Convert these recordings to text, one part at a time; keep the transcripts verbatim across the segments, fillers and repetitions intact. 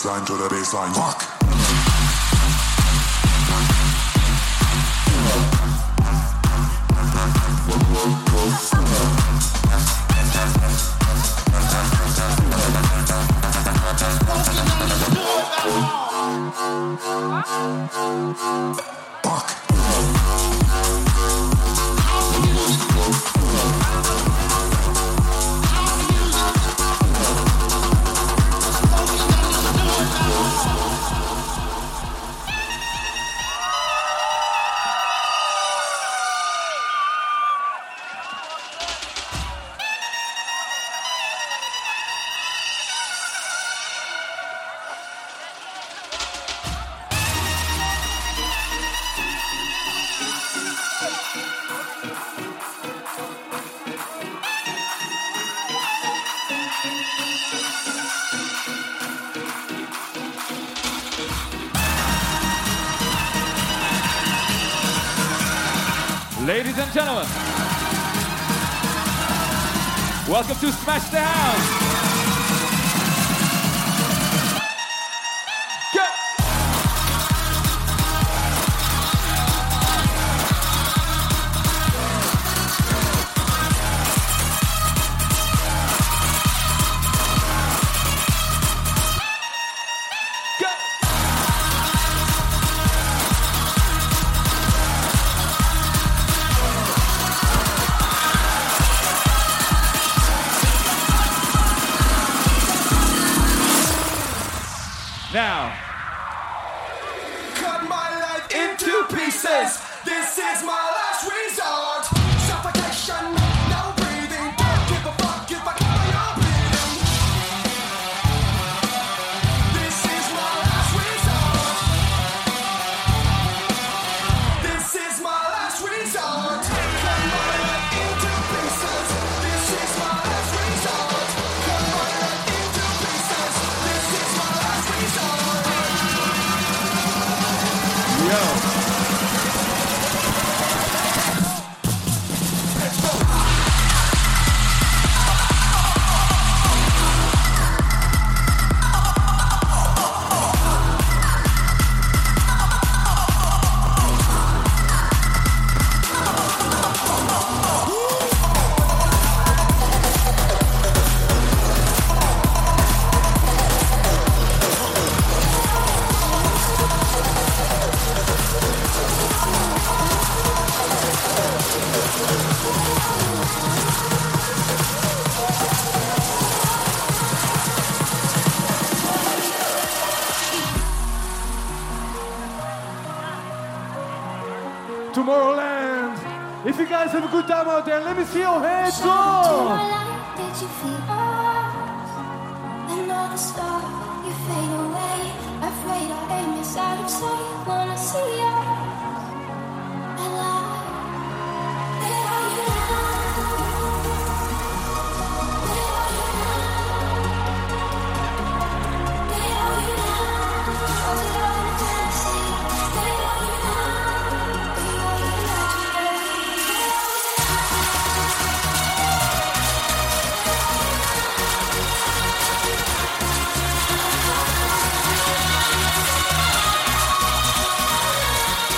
baseline to the baseline. Fuck. Ladies and gentlemen, welcome to Smash the House. Now, cut my life into pieces. This is my last resort. Suffocation, no breathing. Don't give a fuck if I cover your bleeding. This is my last resort. This is my last resort. Cut my life into pieces. This is my last resort. Cut my life into pieces. This is my last resort. Yo. Tomorrowland. If you guys have a good time out there, let me see your hands up. Tomorrowland, did you feel us? Another star, you fade away. Afraid I aim inside of sight. Wanna see us alive. Where are you now? Where are you now? Where are you now? Was it all a fantasy? Where are you now? Where are you now?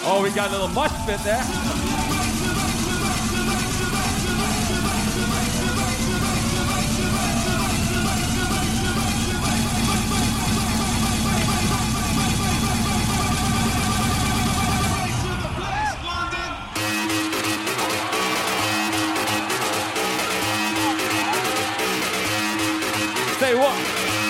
Oh, we got a little mosh pit there. Say what?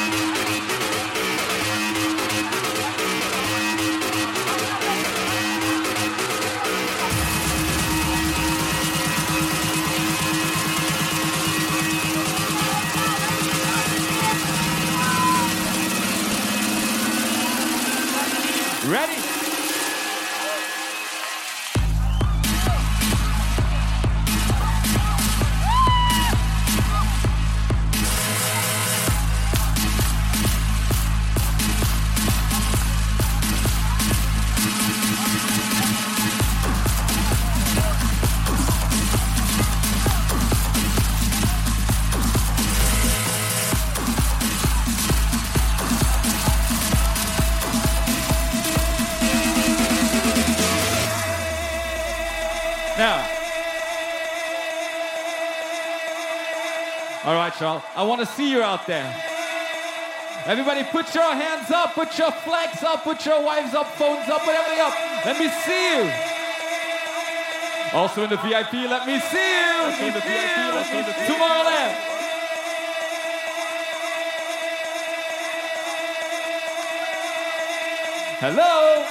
Ready? Now, all right, y'all. I want to see you out there. Everybody, put your hands up, put your flags up, put your wives up, phones up, put everything up. Let me see you. Also in the V I P, let me see you. Also in the V I P, also in the Tomorrowland. Hello.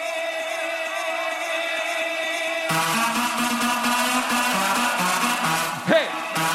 Hey!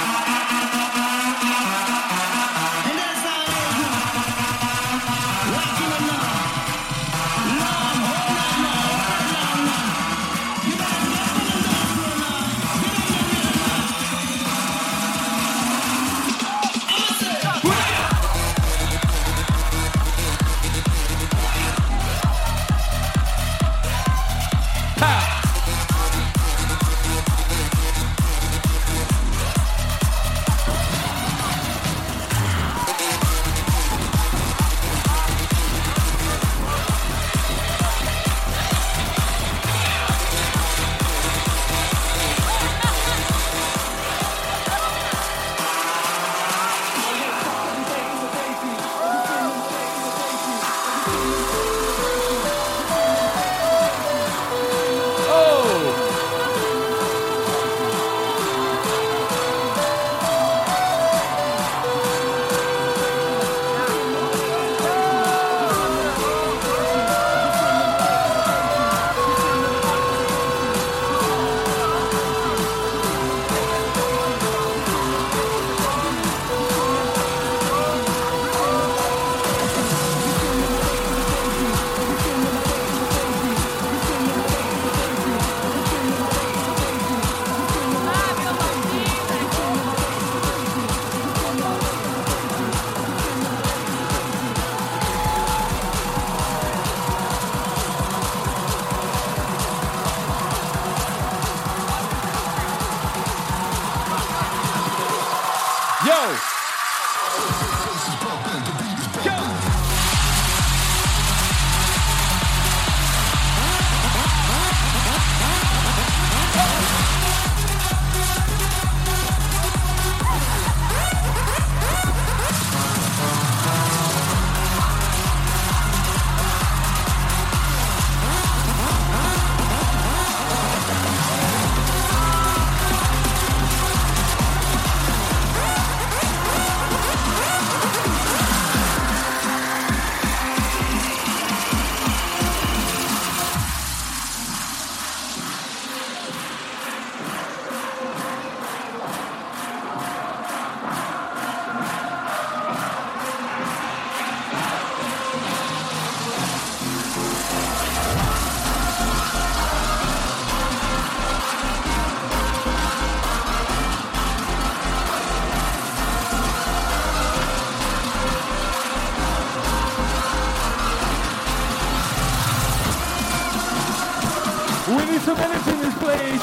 We need some energy in this place.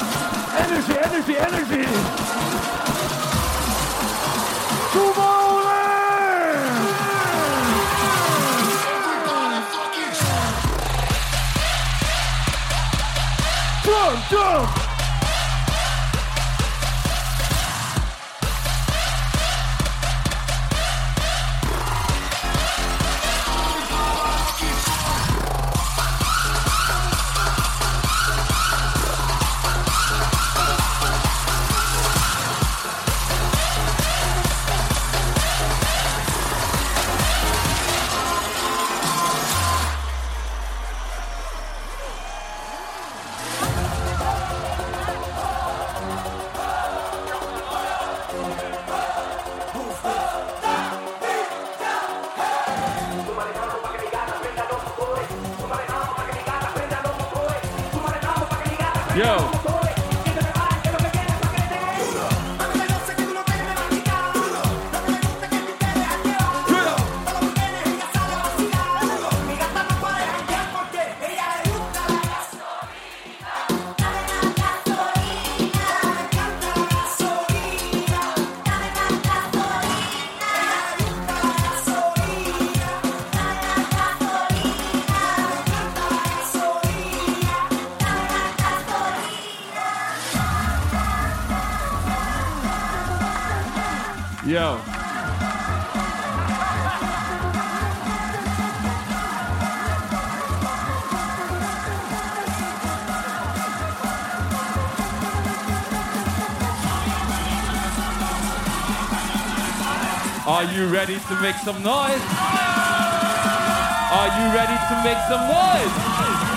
Energy, energy, energy. Tomorrowland! jump. Yo. Yo. Are you ready to make some noise? Are you ready to make some noise?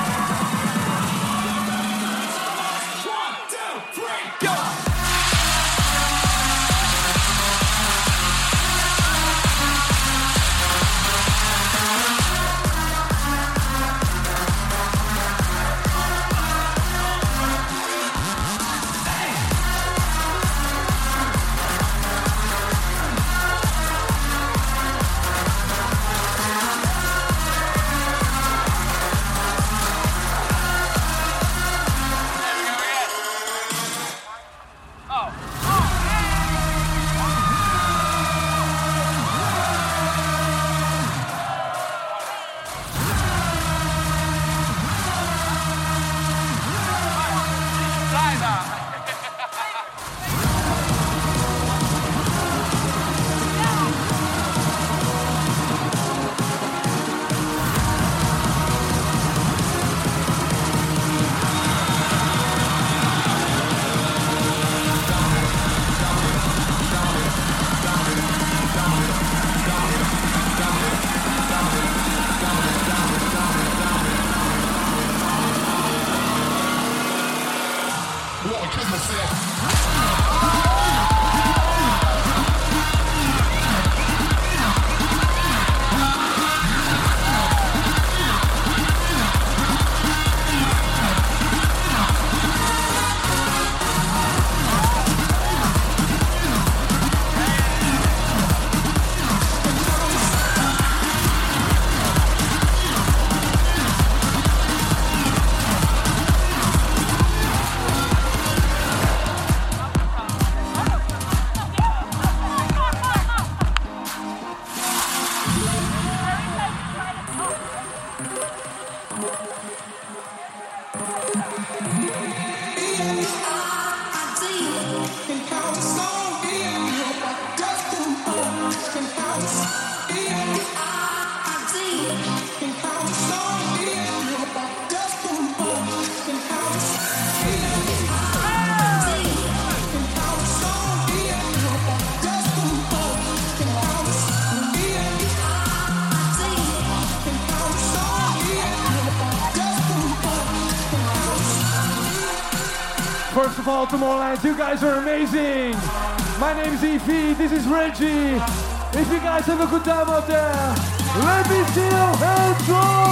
First of all, Tomorrowland, you guys are amazing. My name is E P, this is Reggie. If you guys have a good time out there, let me see your hands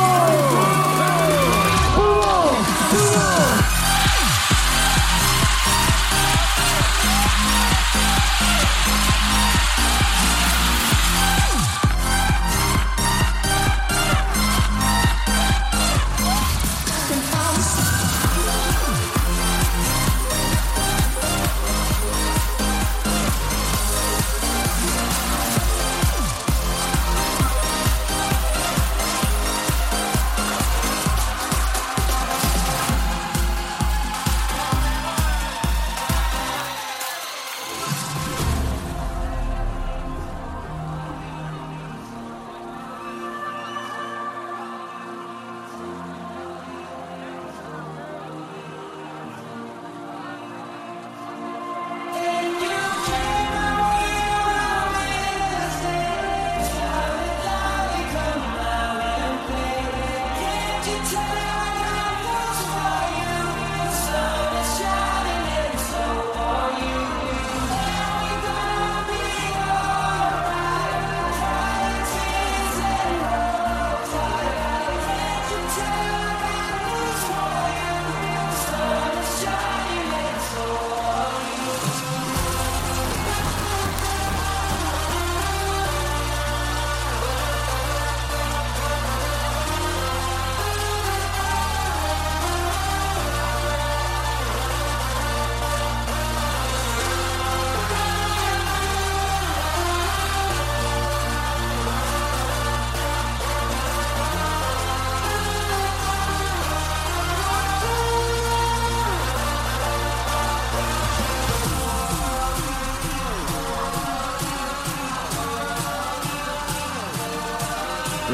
up. Come on, come on.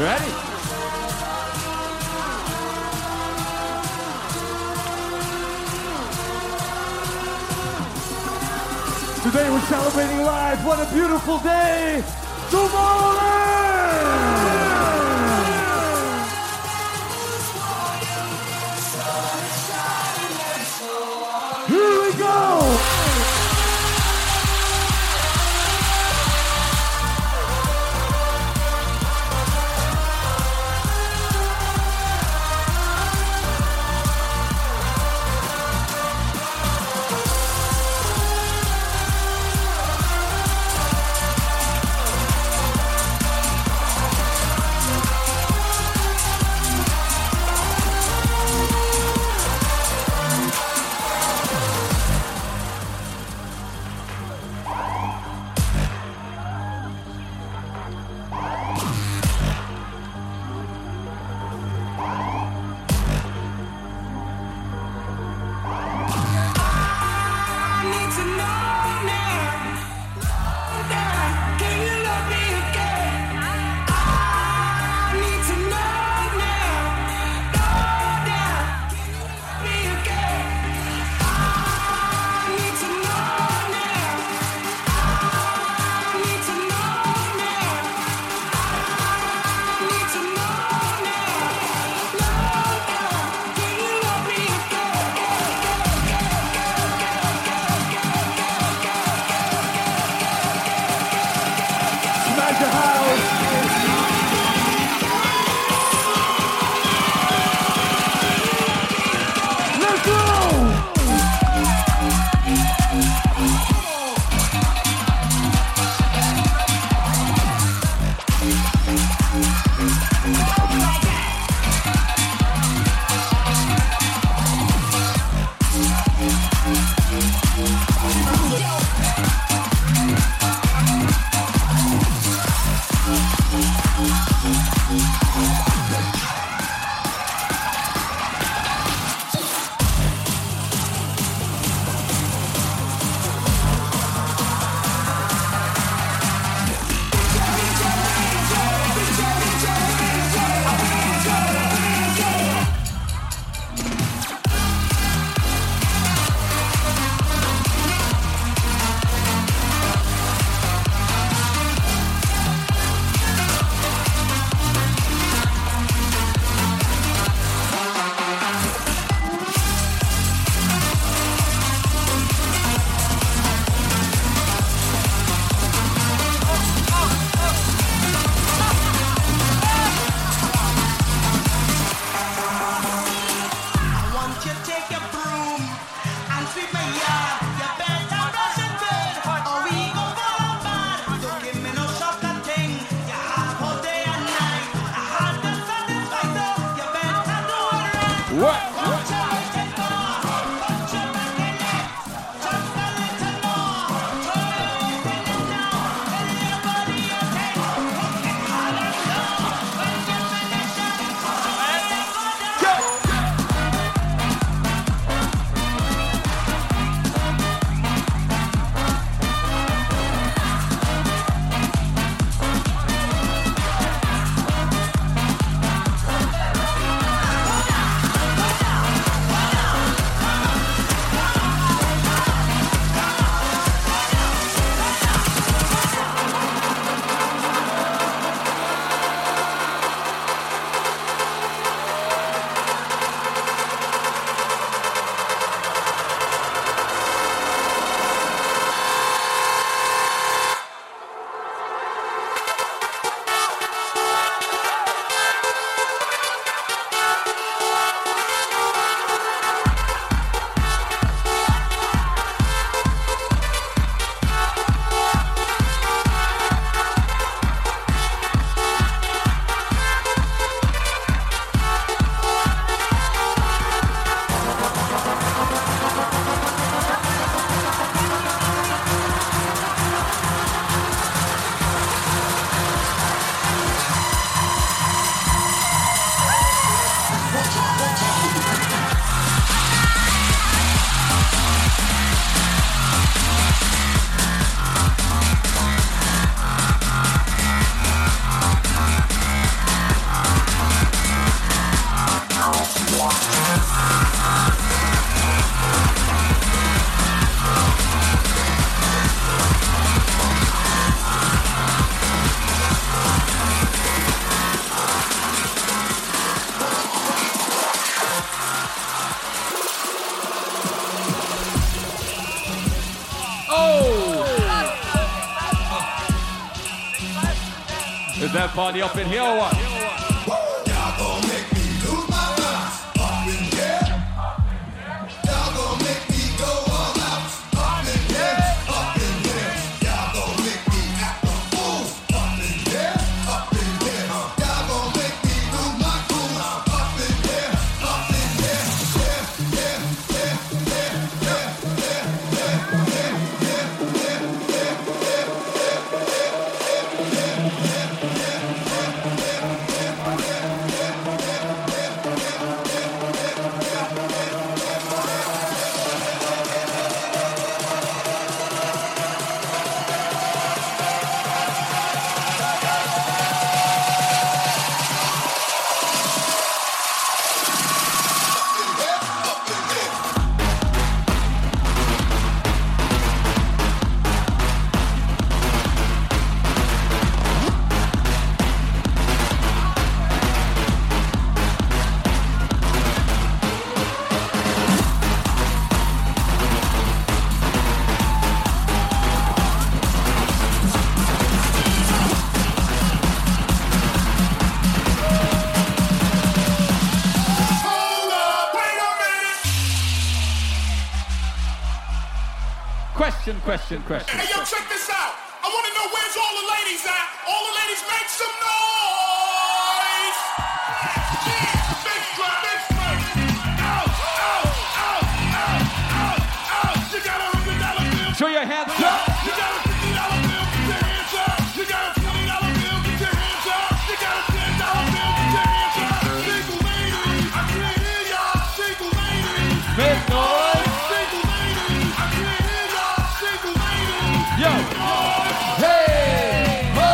Ready? Today we're celebrating life. What a beautiful day. Tomorrowland! Here we go! Is that party up in here or what? Y'all gon' make me lose my mind. Up in here. Y'all gon' make me go all out. Up in here. Up in here. Y'all gon' make me act a fool. Up in here. Up in here. Y'all gon' make me lose my cool. Up in here. Up in here. Yeah, yeah, yeah, yeah, yeah, yeah, yeah, yeah, yeah, yeah, Question, question, question. Hey, yo, check this out. I want to know where's all the ladies at. All the ladies make some noise. Yeah, big drop, big drop. Out, out, out, out, out, out. You got a hundred dollar bill. Show your hands up. You got a fifty dollar bill. Get your hands up. You got a twenty dollar bill. Get your hands up. You got a ten dollar bill. Get your hands up. Single ladies, I can't hear y'all. Single ladies. Make noise. Single ladies, I can't hear y'all. Single ladies. Yo. Hey. Ho.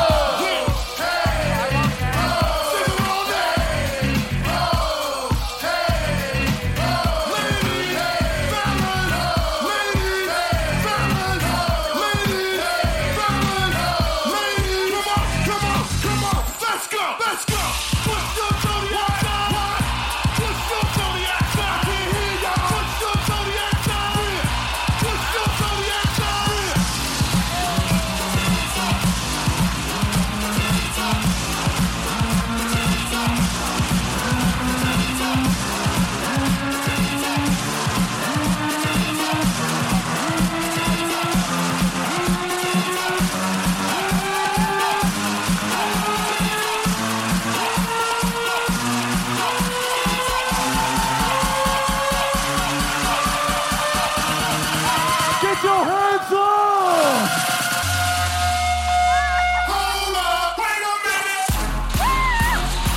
Get your hands up! Hold up, wait a minute.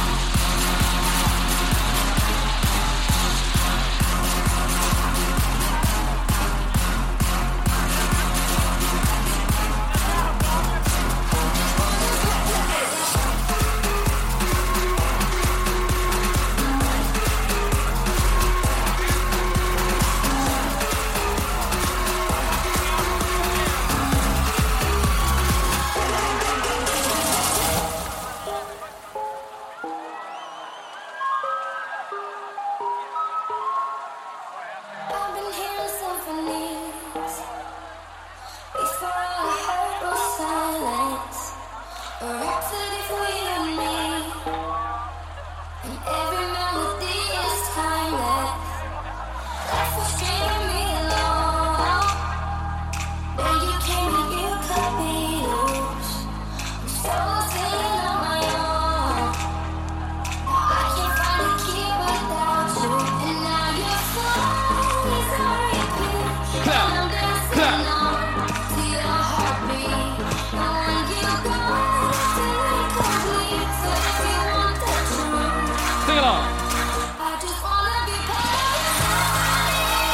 I've been hearing symphonies. Before all I heard was silence. A rhapsody for you and me. And every melody is timeless. Life was stringing me along. Then you came and you cut me loose. I'm solo singing on my own. Now I can't find a key without you. And now you're slowly sorry, please. Clap, And I'm dancing clap. on to your heartbeat. And when you go, it's incomplete. So if you want the truth, Sing along. I just wanna be part of your story.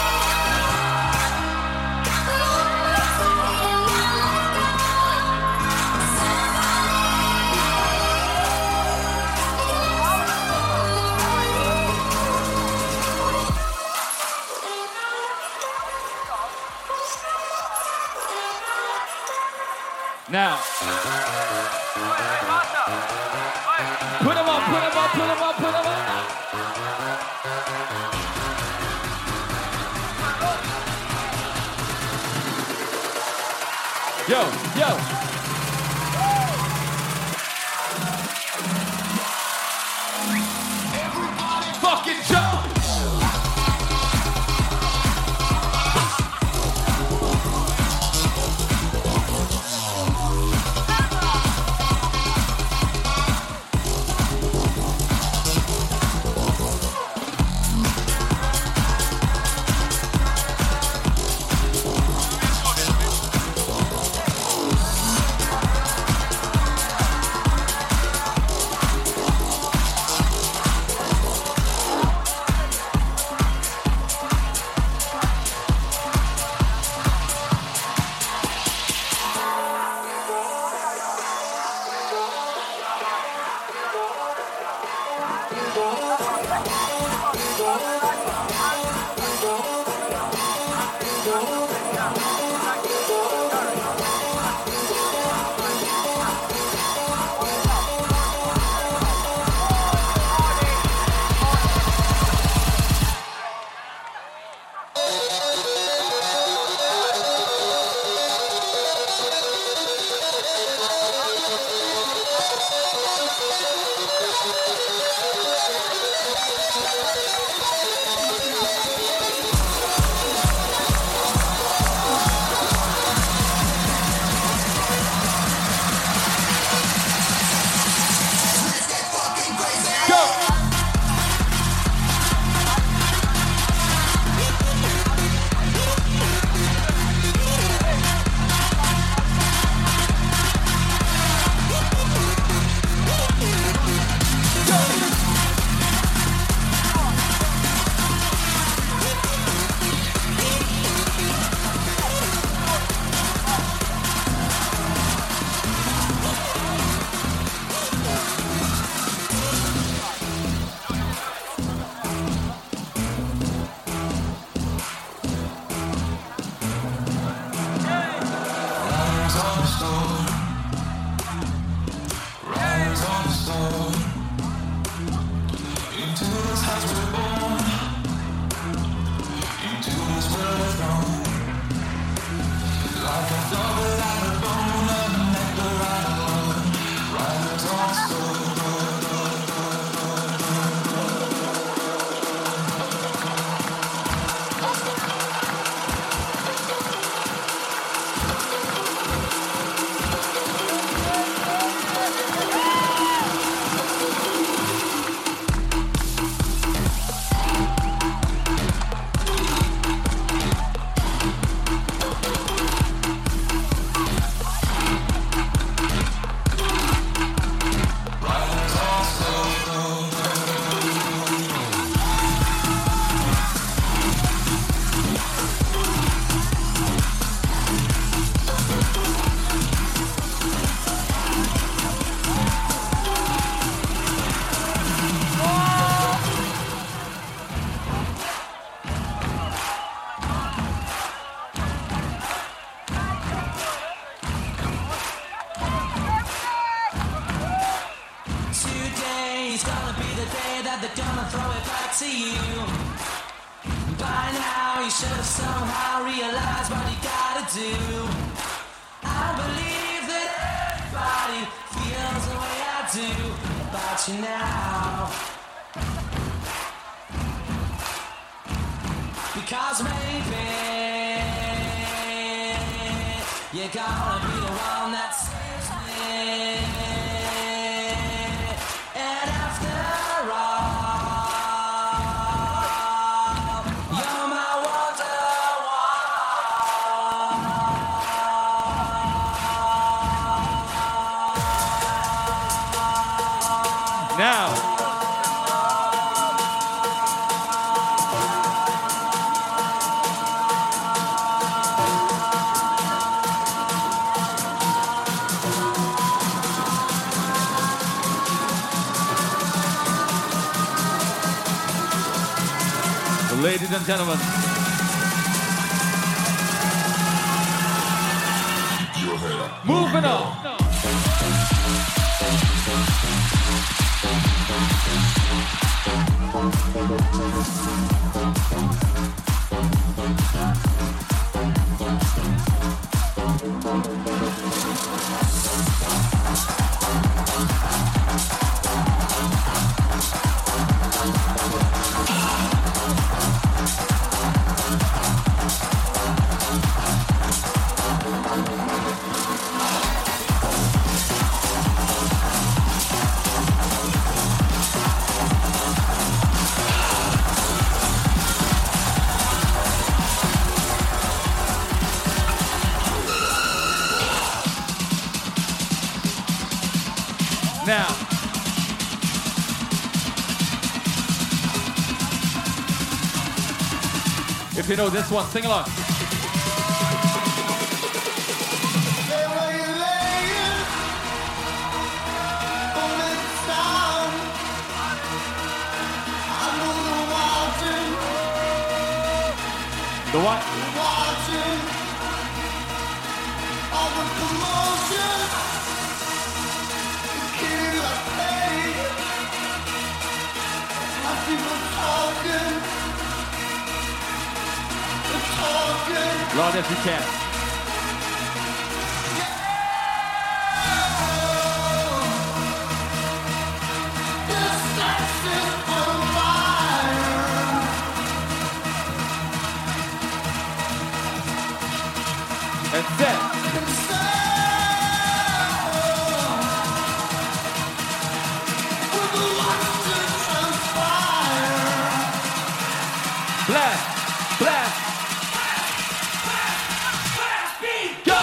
We were tight and now let go. Now. Put him up, put him up, put him up, put him up. Yo, yo. Today's gonna be the day that they're gonna throw it back to you. By now you should have somehow realized what you gotta do. I believe that everybody feels the way I do about you now. Because maybe you're gonna be the one that saves me. And after all, you're my wonderwall. Now. Ladies and gentlemen, moving on. Now, if you know this one, sing along. The what? Loud as you can. And set. Blast, blast. Go!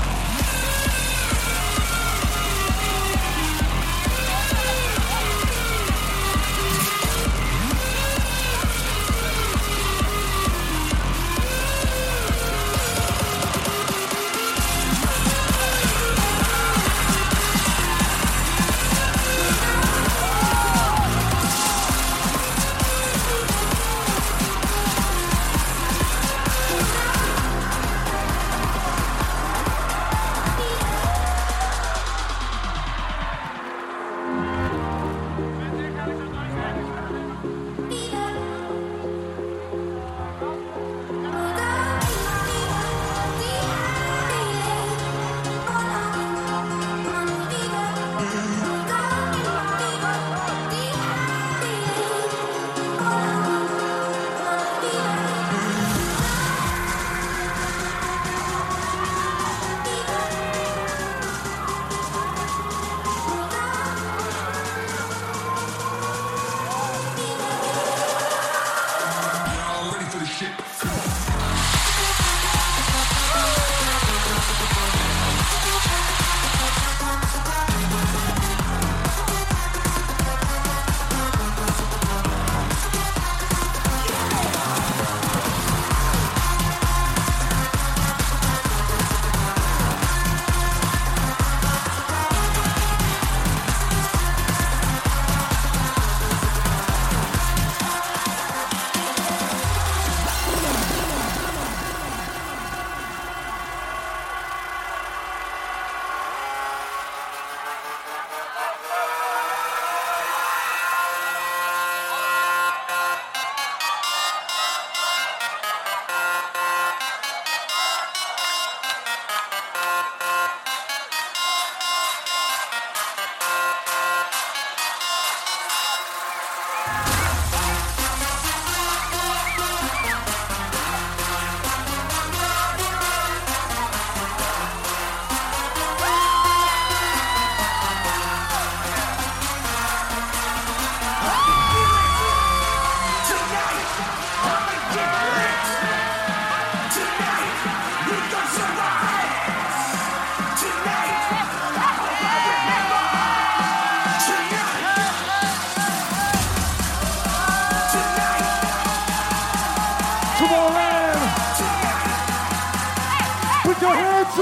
Put your hands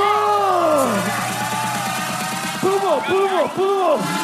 up! Put them up, put them up, put them up!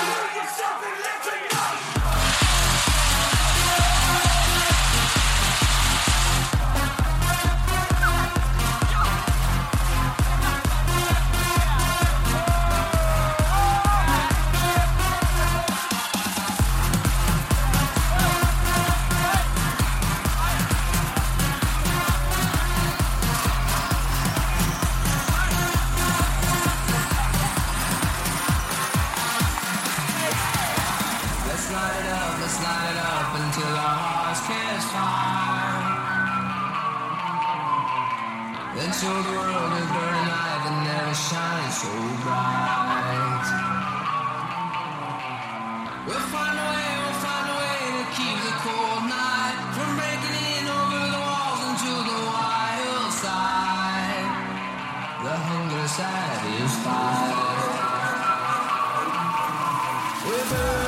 So the world is burning light and never shines so bright. We'll find a way, we'll find a way to keep the cold night from breaking in over the walls into the wild side. The hunger satisfied. We burn.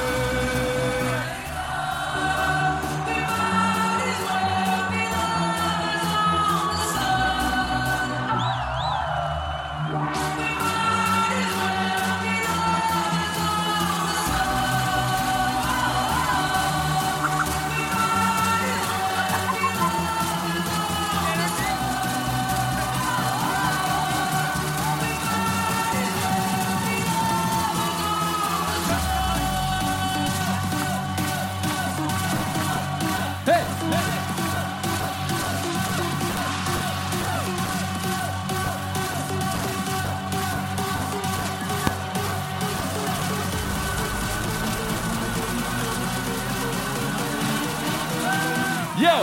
Yo!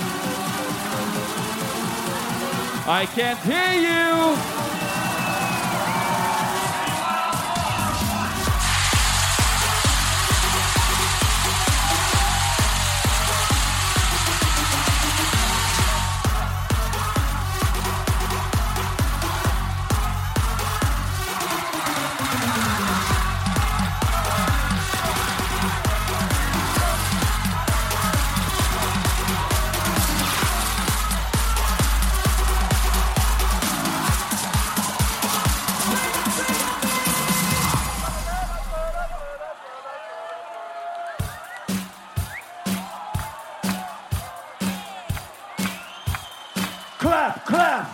I can't hear you! Clap, clap.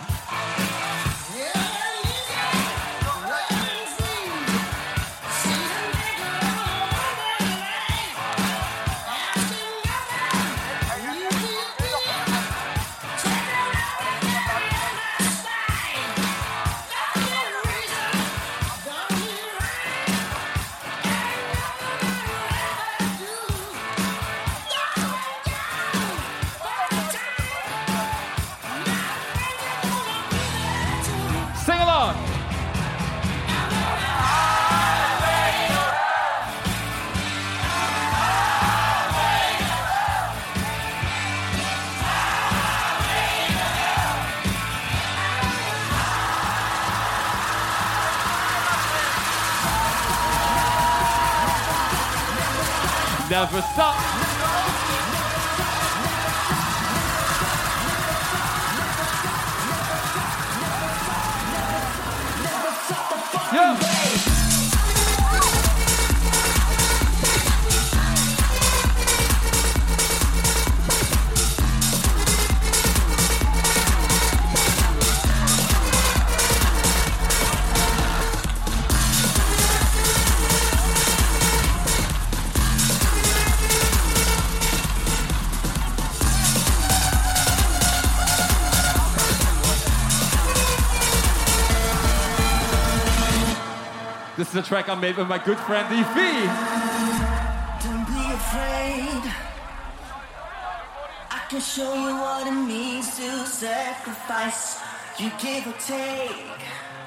Sing along! Never stop! Yo! This is a track I made with my good friend E V. Don't be afraid. I can show you what it means to sacrifice. You give or take,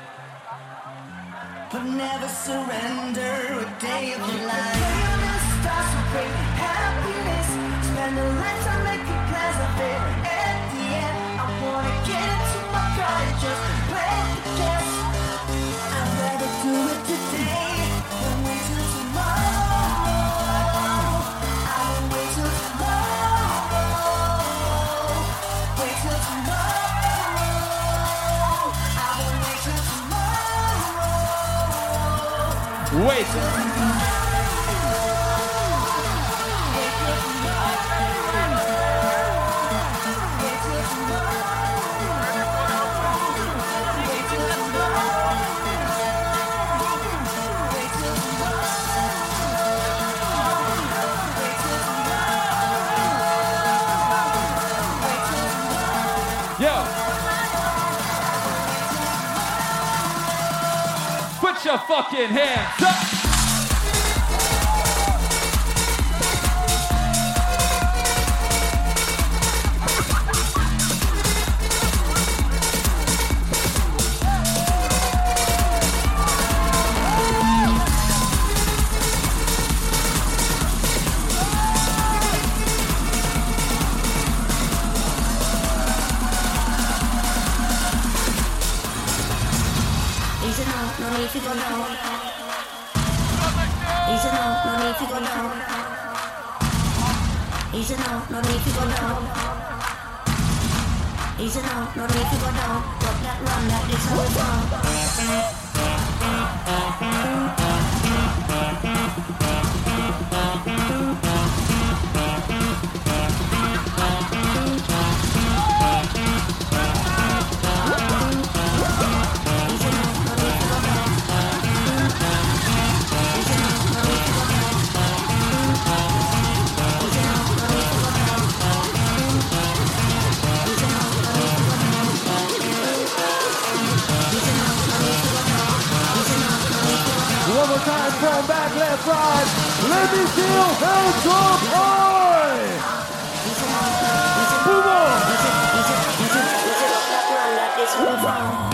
but never surrender a day of your life. Start to bring happiness. Spend a lifetime making plans of it. At the end, I wanna get into my pride. Just play the guess. I'd rather do it today than wait till tomorrow. I will wait till tomorrow. Wait till tomorrow. I will wait till tomorrow. Wait! Wait till tomorrow. Wait till tomorrow. Wait till tomorrow. Wait till Yo! Put your fucking hands up! Easy now, no need to go down. Easy now, no need to go down. Easy now, no need to go down. Easy now, no need to go down. Rock that run, that is how it's done. One more time from back, left, right. Let me feel hands up high. from.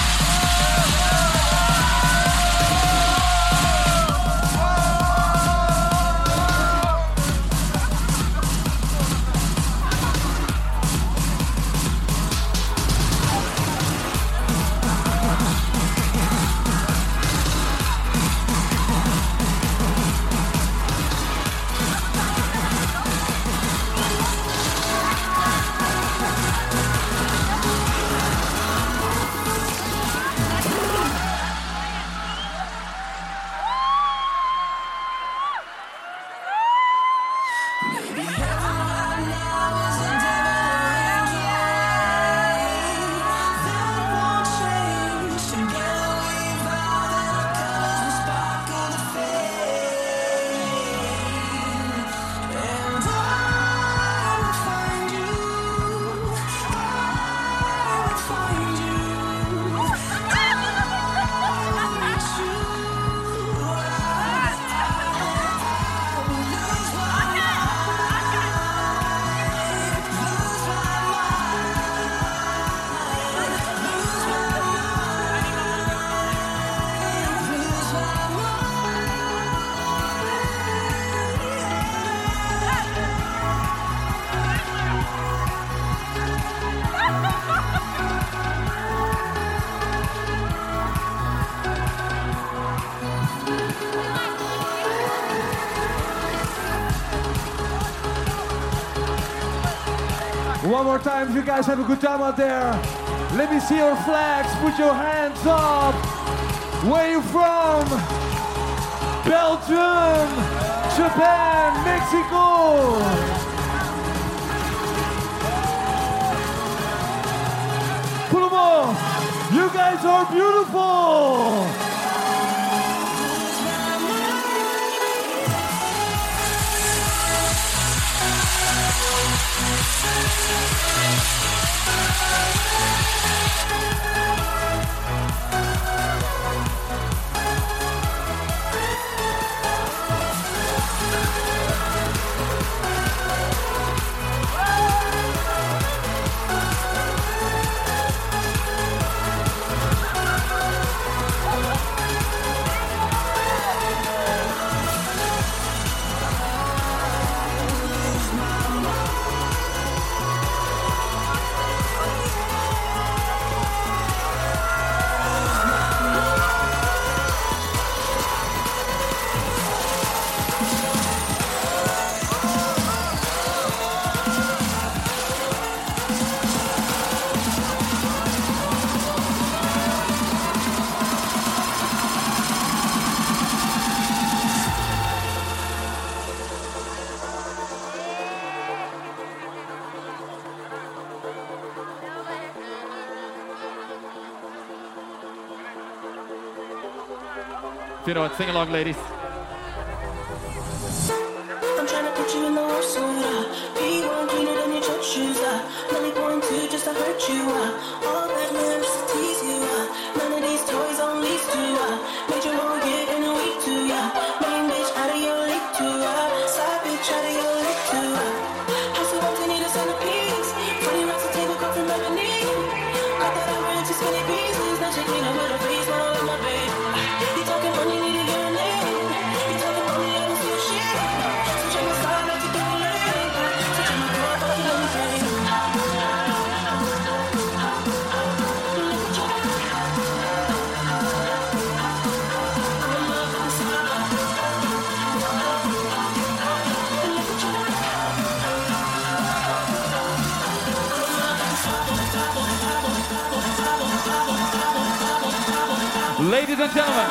One more time, if you guys have a good time out there. Let me see your flags. Put your hands up. Where you from? Belgium, Japan, Mexico. Put them all. You guys are beautiful. You know what? Sing along, ladies. I'm trying to put you in the worst soda. P one cleaner than your church shoes. Money point two just to hurt you. All that man just to tease you. None of these toys on lease to. Made your whole year in a week too. Main bitch out of your league too. Side bitch out of your league too. House of empty need a centerpiece. Twenty racks a table come from ebony. Got that over into skinny pieces. Now she clean up with her face when I love my babe. You talking money, need to get a name. You talking money, I don't see a shit. So check my style, like you do a lane. So check my girl, fuck you, let me train. Ladies and gentlemen,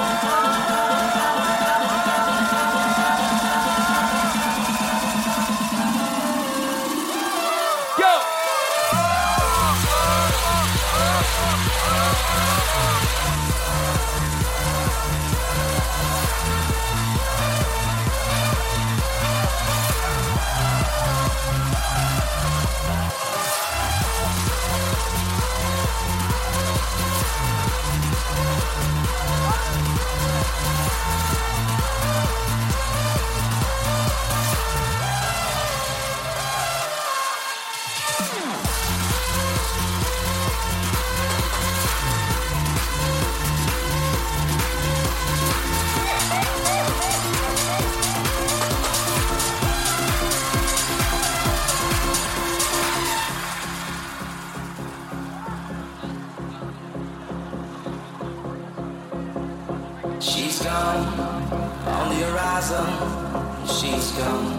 go! She's gone on the horizon. She's gone.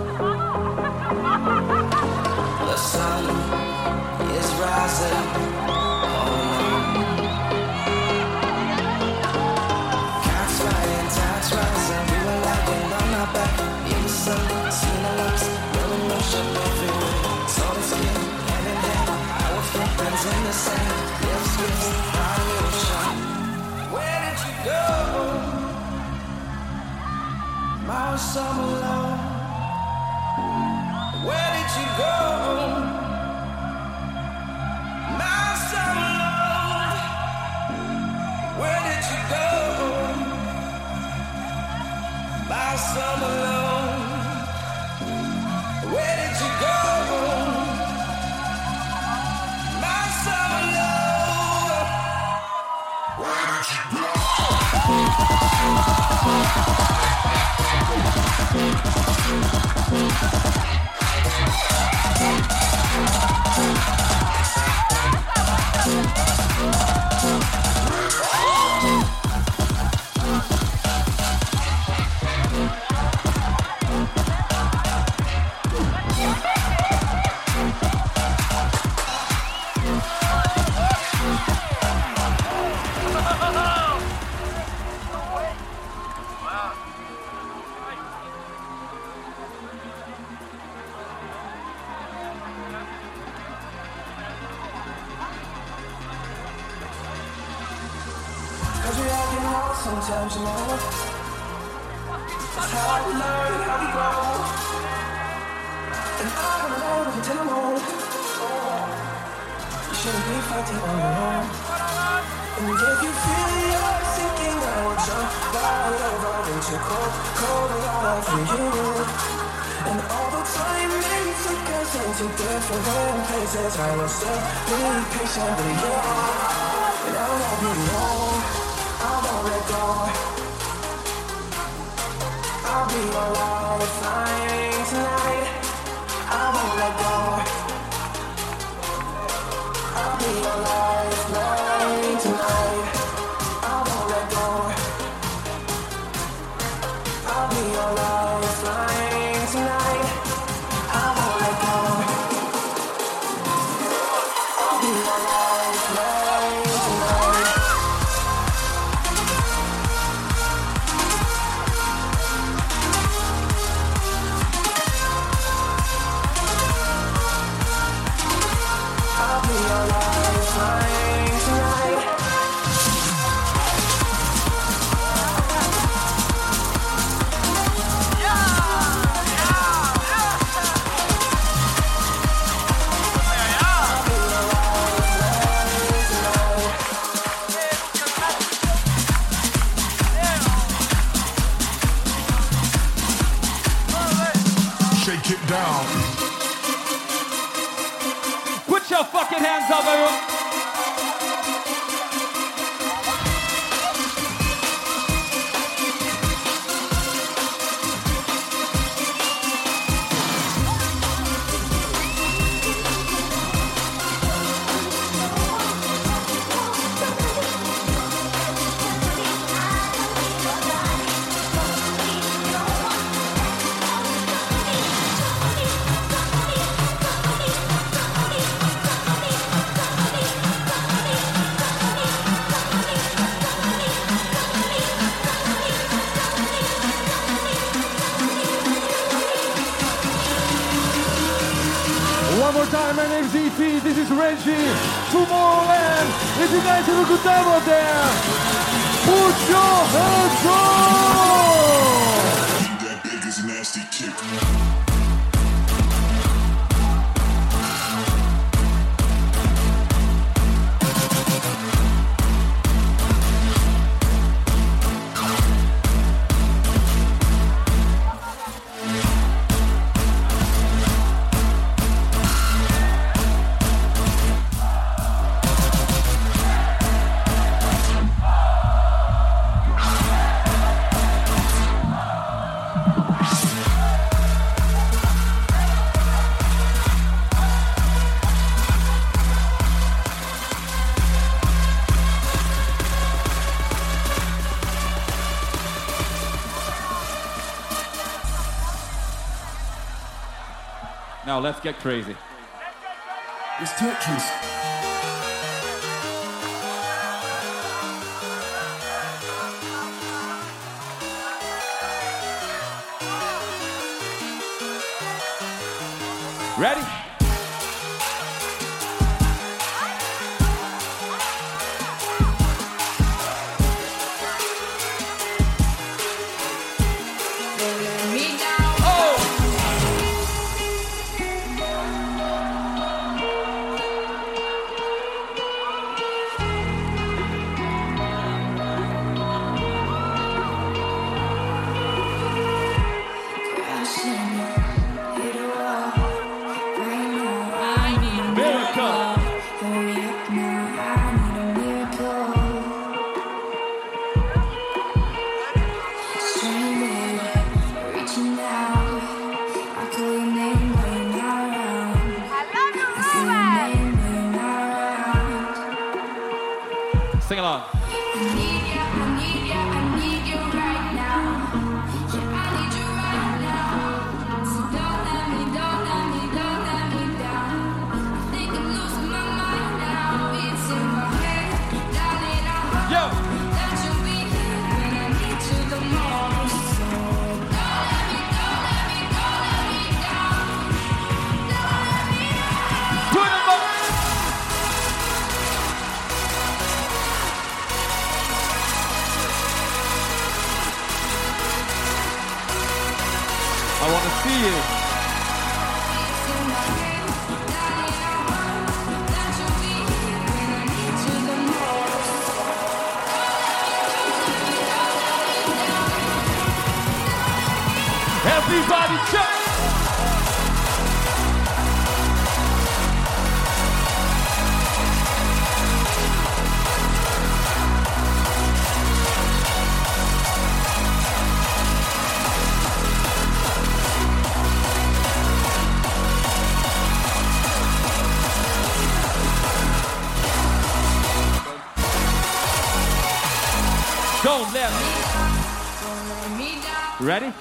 The sun is rising. Oh no. Cats flying, tides rising. We were lying on our back in the sun. Seen our lips, rolling motion everywhere. Saw the skin, hand in hand. Our footprints in the sand. Lips, lips, our ocean. Where did you go? My summer love. Where did you go? My summer love. Where did you go? My summer love. Where did you go? My summer love. Where did you go? Sometimes you know that's how we learn and how we grow. And I wanna know if you tell them all. You shouldn't be fighting on your own. And if you feel you're sinking, I will jump right over into cold, cold water for you. And all the time they took us into different places, I will still be patient with you. And I won't be long. I won't let go. I'll be your lifeline tonight. I won't let go. I'll be your lifeline tonight. I won't let go. I'll be your lifeline tonight. I won't let go. I'll be your lifeline tonight. I'll be your lifeline tonight. Shake it down. Put your fucking hands up, everyone. One more time, my name's E P, this is Reggie, Tomorrowland. If you guys have a good time out there, put your hands up! That big is nasty kick. Now let's get crazy. It's Tetris. Ready? Sing along. I want to see you. Everybody jump! Don't let me. Ready?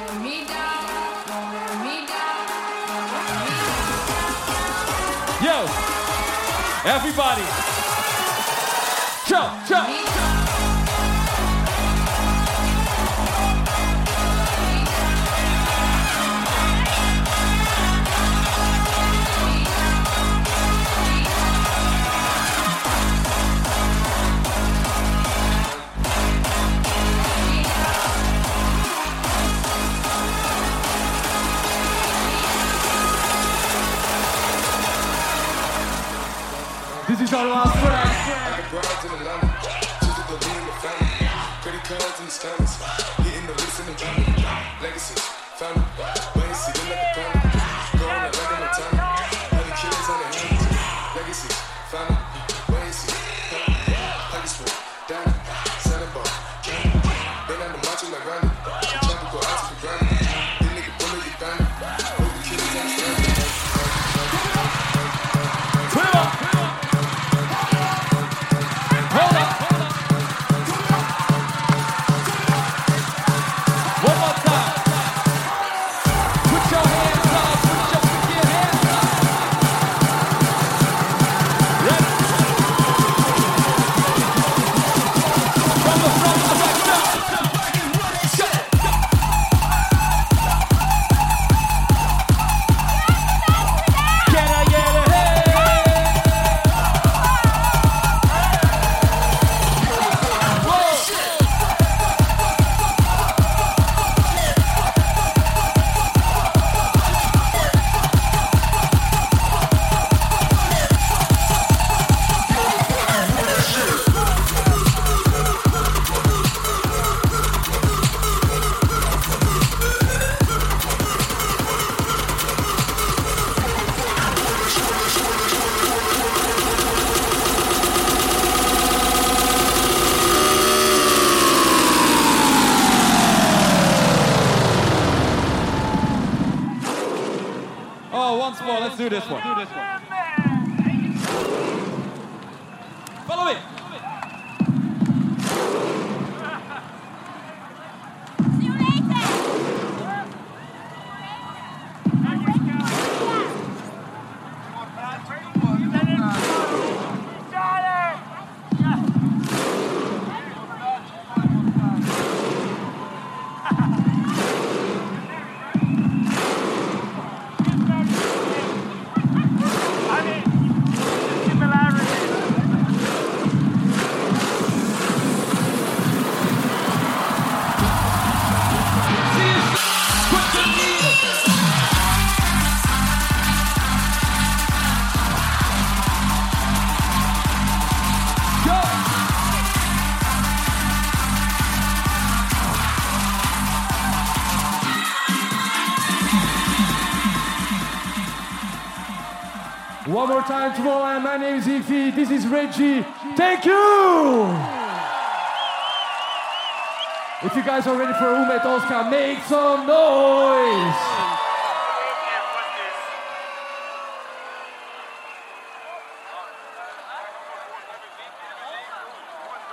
Yo, everybody, jump, jump. This is our last track. Brides in Atlanta, just to go in the family. Credit cards and scammers, hitting the list in the van. Legacies, family, wait and see, they like a panda. Going out like a Montana, honey killers on their hands. Legacies, family, wait and see, family. Pockets full, down, Santa Bar, candy. Been on the macho like Randy, the chopper go out to the granny. This nigga bullet you bandit, hope the killers understand it. Put it up. Hold up. One more time. Put your hands up. Put your fucking hands up. Ready? From the front to the back. Go. Can I get a hey? Oh, once more. Let's do this one. Follow me. See you later. One more time, Tomorrowland. My name is Ify. This is Reggie. Thank you! If you guys are ready for Umet Oscar, make some noise!